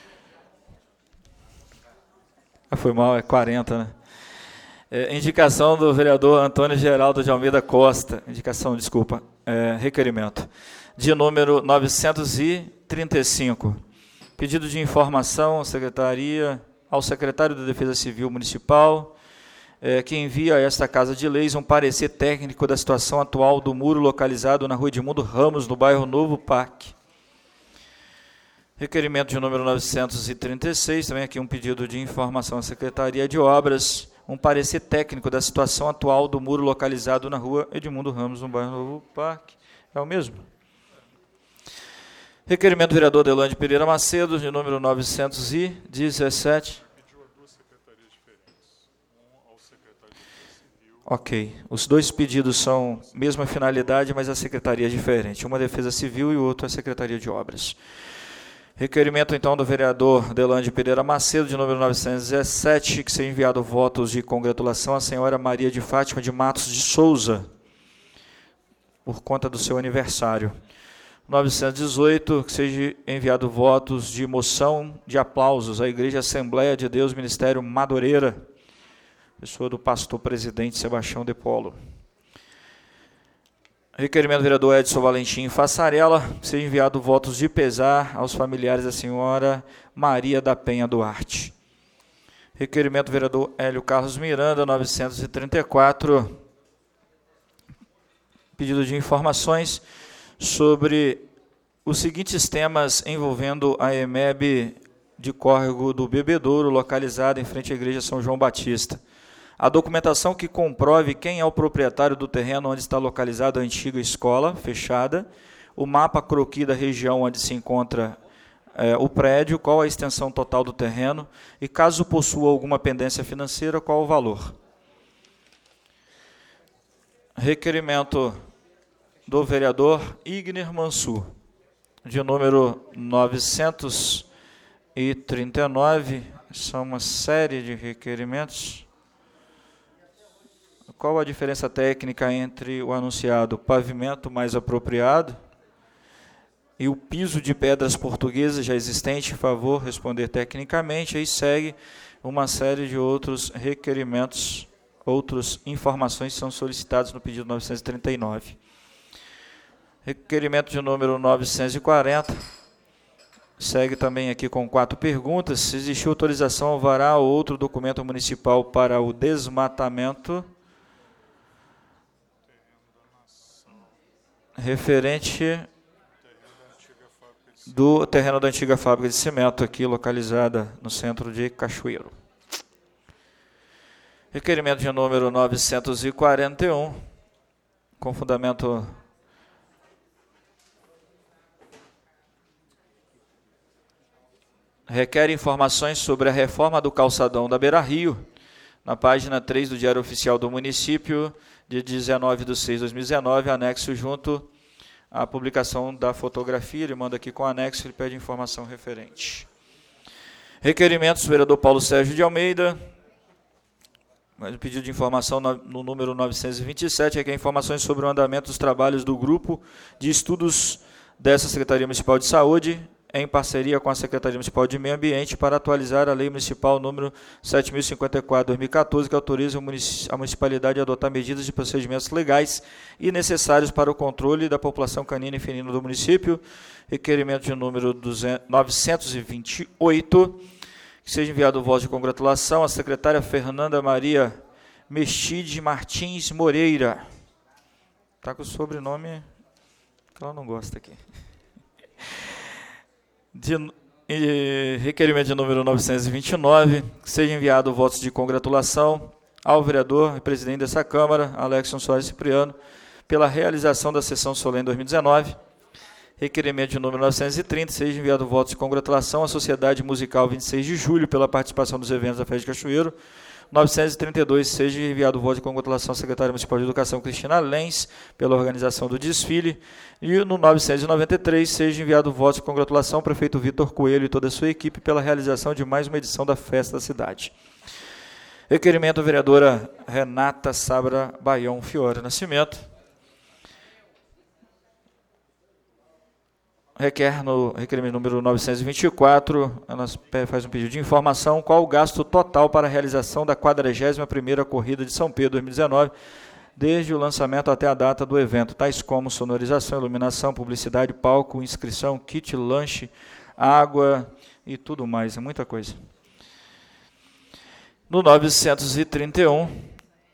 Ah, foi mal, é quarenta, né? É, indicação do vereador Antônio Geraldo de Almeida Costa, indicação, desculpa, é, requerimento, de número novecentos e trinta e cinco. Pedido de informação secretaria, ao secretário da Defesa Civil Municipal, É, que envia a esta Casa de Leis um parecer técnico da situação atual do muro localizado na rua Edmundo Ramos, no bairro Novo Parque. Requerimento de número novecentos e trinta e seis, também aqui um pedido de informação à Secretaria de Obras, um parecer técnico da situação atual do muro localizado na rua Edmundo Ramos, no bairro Novo Parque. É o mesmo? Requerimento do vereador Delande Pereira Macedo, de número novecentos e dezessete. Ok, os dois pedidos são mesma finalidade, mas a secretaria é diferente. Uma Defesa Civil e o outro a Secretaria de Obras. Requerimento, então, do vereador Delande Pereira Macedo, de número novecentos e dezessete, que seja enviado votos de congratulação à senhora Maria de Fátima de Matos de Souza, por conta do seu aniversário. novecentos e dezoito, que seja enviado votos de moção de aplausos à Igreja Assembleia de Deus Ministério Madureira, pessoa do pastor presidente Sebastião de Polo. Requerimento do vereador Edson Valentim Fassarella, que seja enviado votos de pesar aos familiares da senhora Maria da Penha Duarte. Requerimento do vereador Hélio Carlos Miranda, novecentos e trinta e quatro, pedido de informações sobre os seguintes temas envolvendo a E M E B de Córrego do Bebedouro, localizada em frente à Igreja São João Batista. A documentação que comprove quem é o proprietário do terreno onde está localizada a antiga escola fechada, o mapa croquis da região onde se encontra é, o prédio, qual a extensão total do terreno e, caso possua alguma pendência financeira, qual o valor. Requerimento do vereador Igner Mansur, de número novecentos e trinta e nove são uma série de requerimentos. Qual a diferença técnica entre o anunciado pavimento mais apropriado e o piso de pedras portuguesas já existente? Por favor, responder tecnicamente. Aí segue uma série de outros requerimentos, outras informações que são solicitadas no pedido novecentos e trinta e nove. Requerimento de número novecentos e quarenta. Segue também aqui com quatro perguntas. Se existiu autorização ao alvará ou outro documento municipal para o desmatamento referente do terreno da antiga fábrica de cimento, aqui localizada no centro de Cachoeiro. Requerimento de número novecentos e quarenta e um, com fundamento requer informações sobre a reforma do calçadão da Beira Rio, na página três do Diário Oficial do Município, de dezenove de seis de dois mil e dezenove, anexo junto à publicação da fotografia. Ele manda aqui com anexo, ele pede informação referente. Requerimentos do vereador Paulo Sérgio de Almeida, mais um pedido de informação no número novecentos e vinte e sete, requer informações sobre o andamento dos trabalhos do grupo de estudos dessa Secretaria Municipal de Saúde, em parceria com a Secretaria Municipal de Meio Ambiente, para atualizar a Lei Municipal número sete mil e cinquenta e quatro, dois mil e quatorze, que autoriza a municipalidade a adotar medidas de procedimentos legais e necessários para o controle da população canina e felina do município. Requerimento de número novecentos e vinte e oito, que seja enviado o voto de congratulação à secretária Fernanda Maria Mestide Martins Moreira. Está com o sobrenome que ela não gosta aqui. De, e, requerimento de número novecentos e vinte e nove, que seja enviado votos de congratulação ao vereador e presidente dessa Câmara, Alexson Soares Cipriano, pela realização da sessão solene dois mil e dezenove. Requerimento de número novecentos e trinta, seja enviado votos de congratulação à Sociedade Musical vinte e seis de julho pela participação nos eventos da Festa de Cachoeiro. novecentos e trinta e dois, seja enviado voto de congratulação à Secretária Municipal de Educação, Cristina Lenz, pela organização do desfile. E no novecentos e noventa e três, seja enviado voto de congratulação ao prefeito Vitor Coelho e toda a sua equipe pela realização de mais uma edição da Festa da Cidade. Requerimento da vereadora Renata Sabra Baião Fiore Nascimento. Requer no requerimento número novecentos e vinte e quatro, ela faz um pedido de informação, qual o gasto total para a realização da quadragésima primeira Corrida de São Pedro dois mil e dezenove, desde o lançamento até a data do evento, tais como sonorização, iluminação, publicidade, palco, inscrição, kit, lanche, água e tudo mais, é muita coisa. No novecentos e trinta e um,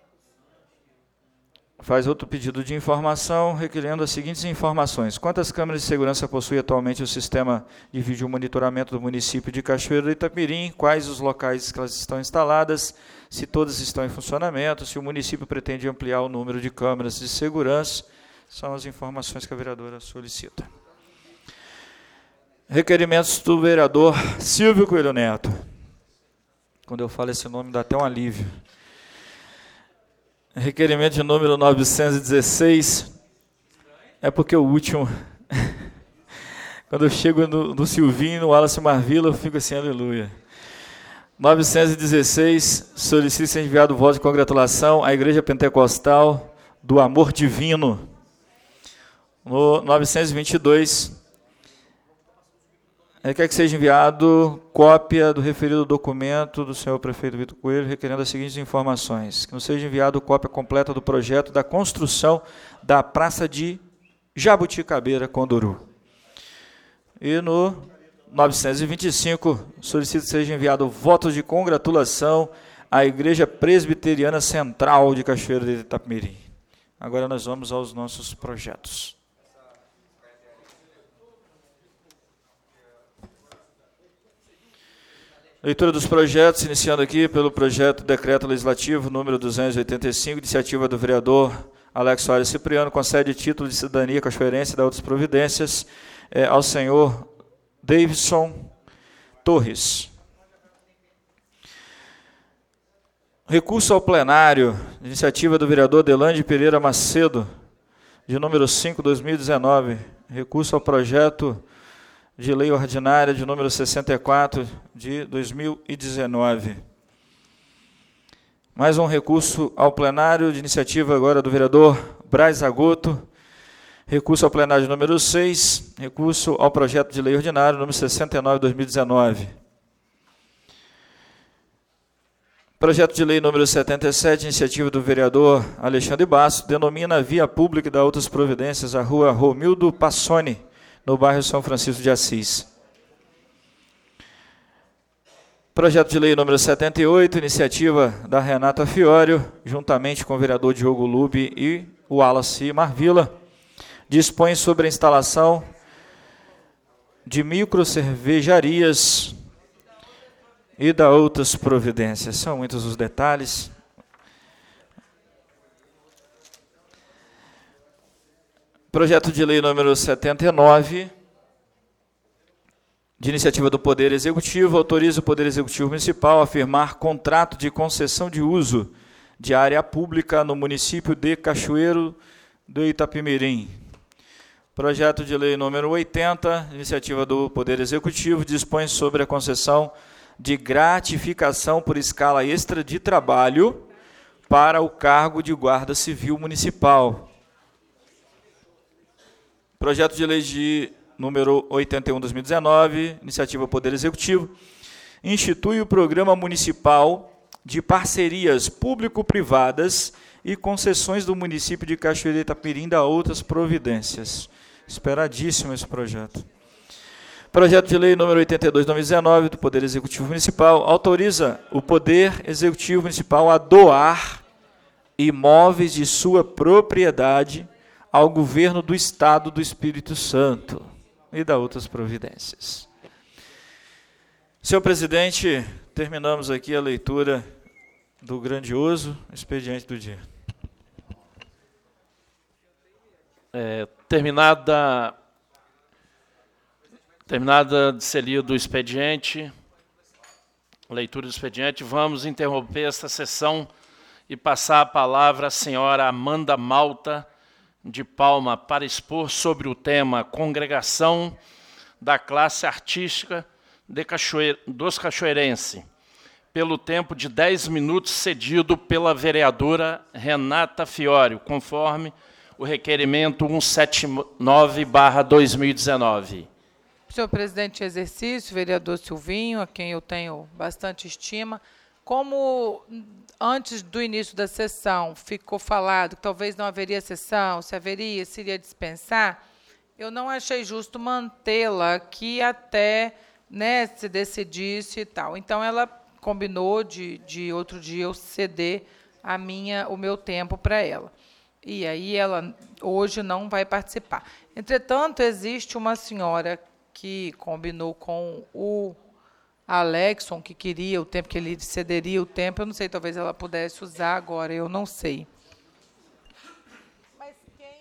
faz outro pedido de informação, requerendo as seguintes informações. Quantas câmeras de segurança possui atualmente o sistema de vídeo monitoramento do município de Cachoeiro do Itapemirim? Quais os locais que elas estão instaladas? Se todas estão em funcionamento? Se o município pretende ampliar o número de câmeras de segurança? São as informações que a vereadora solicita. Requerimentos do vereador Silvio Coelho Neto. Quando eu falo esse nome dá até um alívio. Requerimento de número novecentos e dezesseis, é porque o último, quando eu chego no, no Silvinho, no Wallace Marvila, eu fico assim, aleluia. novecentos e dezesseis, solicita ser enviado voto de congratulação à Igreja Pentecostal do Amor Divino. No novecentos e vinte e dois, requer que seja enviado cópia do referido documento do senhor prefeito Vitor Coelho, requerendo as seguintes informações. Que não seja enviado cópia completa do projeto da construção da Praça de Jabuticabeira, Conduru. E no novecentos e vinte e cinco, solicito que seja enviado votos de congratulação à Igreja Presbiteriana Central de Cachoeiro de Itapemirim. Agora nós vamos aos nossos projetos. Leitura dos projetos, iniciando aqui pelo projeto Decreto Legislativo número duzentos e oitenta e cinco, iniciativa do vereador Alex Soares Cipriano, concede título de cidadania cachoeirense e dá outras providências é, ao senhor Davidson Torres. Recurso ao plenário, iniciativa do vereador Delande Pereira Macedo, de número cinco, dois mil e dezenove. Recurso ao projeto de lei ordinária de número sessenta e quatro, de dois mil e dezenove. Mais um recurso ao plenário, de iniciativa agora do vereador Braz Agoto. Recurso ao plenário de número seis, recurso ao projeto de lei ordinário número sessenta e nove, dois mil e dezenove. Projeto de lei número setenta e sete, iniciativa do vereador Alexandre Basso, denomina via pública e dá outras providências a rua Romildo Passoni, no bairro São Francisco de Assis. Projeto de lei número setenta e oito, iniciativa da Renata Fiório, juntamente com o vereador Diogo Lube e o Wallace Marvila, dispõe sobre a instalação de microcervejarias e dá outras providências. São muitos os detalhes. Projeto de lei número setenta e nove, de iniciativa do Poder Executivo, autoriza o Poder Executivo Municipal a firmar contrato de concessão de uso de área pública no município de Cachoeiro do Itapemirim. Projeto de lei número oitenta, iniciativa do Poder Executivo, dispõe sobre a concessão de gratificação por escala extra de trabalho para o cargo de Guarda Civil Municipal. Projeto de lei de número oitenta e um, dois mil e dezenove, iniciativa do Poder Executivo, institui o Programa Municipal de Parcerias Público-Privadas e Concessões do município de Cachoeiro de Itapemirim, da outras providências. Esperadíssimo esse projeto. Projeto de lei número oitenta e dois, dois mil e dezenove, do Poder Executivo Municipal, autoriza o Poder Executivo Municipal a doar imóveis de sua propriedade ao governo do Estado do Espírito Santo e dá outras providências. Senhor presidente, terminamos aqui a leitura do grandioso expediente do dia. É, terminada... Terminada de ser lido o expediente, leitura do expediente, vamos interromper esta sessão e passar a palavra à senhora Amanda Malta, de Palma, para expor sobre o tema Congregação da Classe Artística de Cachoeira, dos Cachoeirenses, pelo tempo de dez minutos cedido pela vereadora Renata Fiório, conforme o requerimento cento e setenta e nove barra dois mil e dezenove. Senhor presidente em exercício, vereador Silvinho, a quem eu tenho bastante estima, como antes do início da sessão ficou falado que talvez não haveria sessão, se haveria, se iria dispensar, eu não achei justo mantê-la aqui até, né, se decidisse e tal. Então, ela combinou de, de outro dia eu ceder a minha, o meu tempo para ela. E aí ela hoje não vai participar. Entretanto, existe uma senhora que combinou com o Alexson, que queria o tempo, que ele cederia o tempo, eu não sei, talvez ela pudesse usar agora, eu não sei. Mas quem...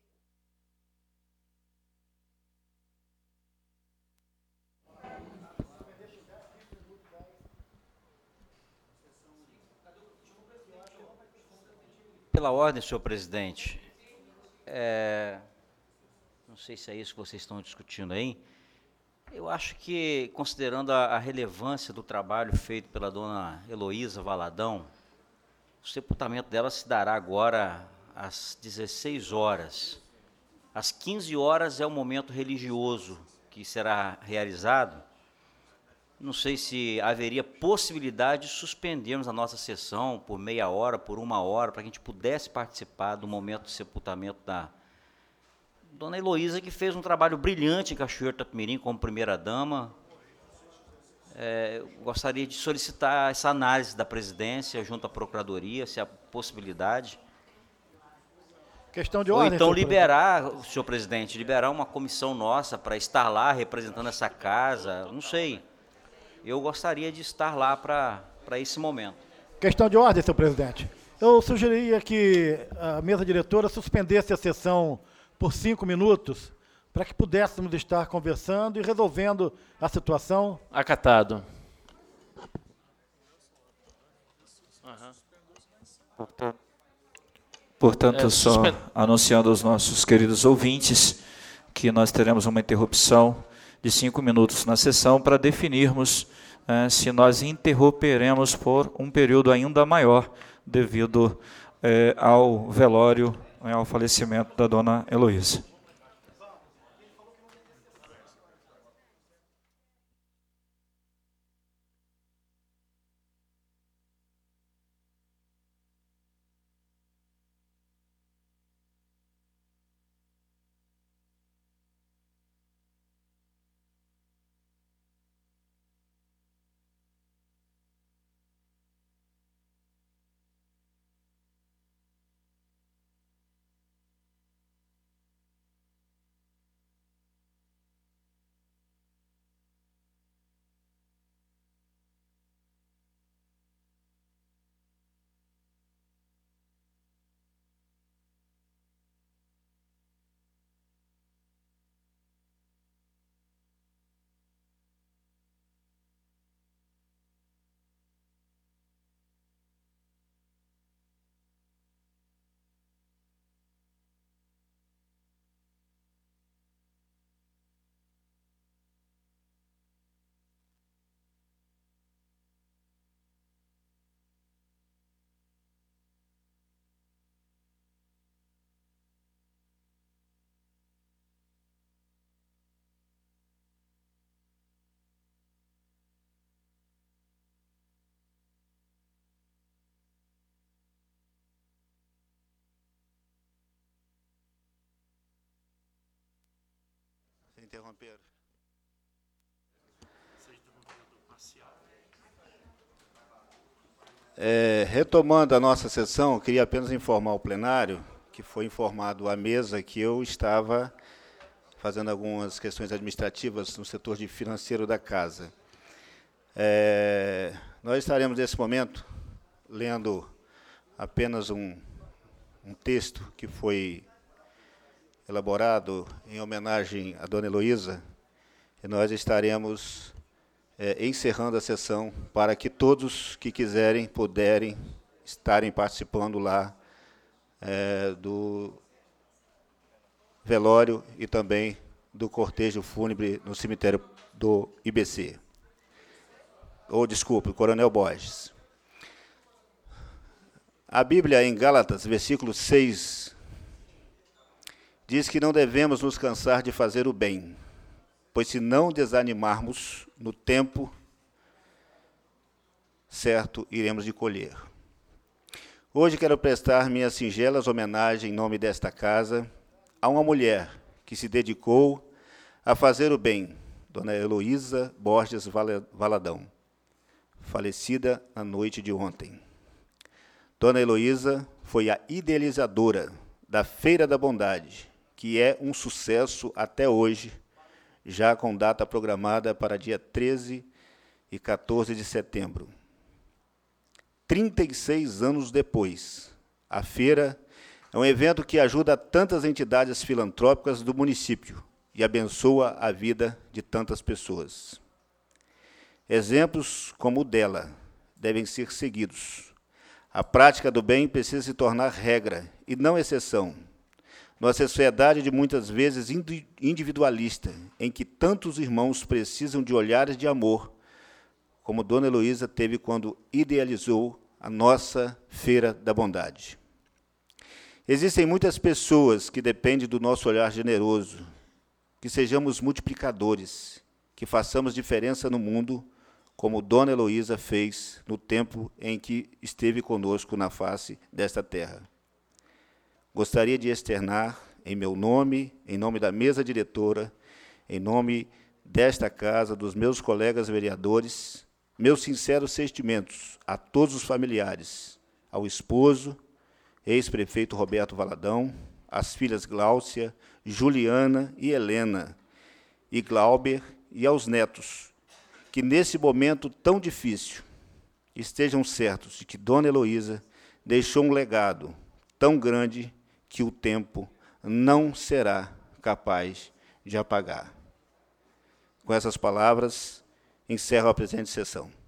Pela ordem, senhor presidente, é, não sei se é isso que vocês estão discutindo aí. Eu acho que, considerando a, a relevância do trabalho feito pela dona Heloísa Valadão, o sepultamento dela se dará agora às dezesseis horas. Às quinze horas é o momento religioso que será realizado. Não sei se haveria possibilidade de suspendermos a nossa sessão por meia hora, por uma hora, para que a gente pudesse participar do momento de sepultamento da dona Heloísa, que fez um trabalho brilhante em Cachoeiro do Itapemirim como primeira-dama. É, gostaria de solicitar essa análise da presidência junto à Procuradoria, se há possibilidade. Questão de ordem. Ou então liberar, senhor presidente, liberar uma comissão nossa para estar lá representando essa casa, não sei. Eu gostaria de estar lá para para esse momento. Questão de ordem, senhor presidente. Eu sugeriria que a mesa diretora suspendesse a sessão por cinco minutos, para que pudéssemos estar conversando e resolvendo a situação. Acatado. Uhum. Portanto, é, só suspend... anunciando aos nossos queridos ouvintes que nós teremos uma interrupção de cinco minutos na sessão para definirmos eh, se nós interromperemos por um período ainda maior devido eh, ao velório, eh, ao falecimento da dona Heloísa. Interromper. É, retomando a nossa sessão, eu queria apenas informar o plenário, que foi informado à mesa que eu estava fazendo algumas questões administrativas no setor de financeiro da casa. É, nós estaremos, nesse momento, lendo apenas um, um texto que foi elaborado em homenagem à dona Heloísa, e nós estaremos é, encerrando a sessão para que todos que quiserem, puderem, estarem participando lá é, do velório e também do cortejo fúnebre no cemitério do I B C. Ou, desculpe, Coronel Borges. A Bíblia, em Gálatas, versículo seis, diz que não devemos nos cansar de fazer o bem, pois se não desanimarmos no tempo certo, iremos de colher. Hoje quero prestar minhas singelas homenagens em nome desta casa a uma mulher que se dedicou a fazer o bem, dona Heloísa Borges Valadão, falecida na noite de ontem. Dona Heloísa foi a idealizadora da Feira da Bondade, que é um sucesso até hoje, já com data programada para dia treze e quatorze de setembro. trinta e seis anos depois, a feira é um evento que ajuda tantas entidades filantrópicas do município e abençoa a vida de tantas pessoas. Exemplos como o dela devem ser seguidos. A prática do bem precisa se tornar regra e não exceção. Nossa sociedade, de muitas vezes individualista, em que tantos irmãos precisam de olhares de amor, como dona Heloísa teve quando idealizou a nossa Feira da Bondade. Existem muitas pessoas que dependem do nosso olhar generoso, que sejamos multiplicadores, que façamos diferença no mundo, como dona Heloísa fez no tempo em que esteve conosco na face desta terra. Gostaria de externar, em meu nome, em nome da mesa diretora, em nome desta casa, dos meus colegas vereadores, meus sinceros sentimentos a todos os familiares, ao esposo, ex-prefeito Roberto Valadão, às filhas Gláucia, Juliana e Helena, e Glauber, e aos netos, que nesse momento tão difícil estejam certos de que dona Heloísa deixou um legado tão grande que o tempo não será capaz de apagar. Com essas palavras, encerro a presente sessão.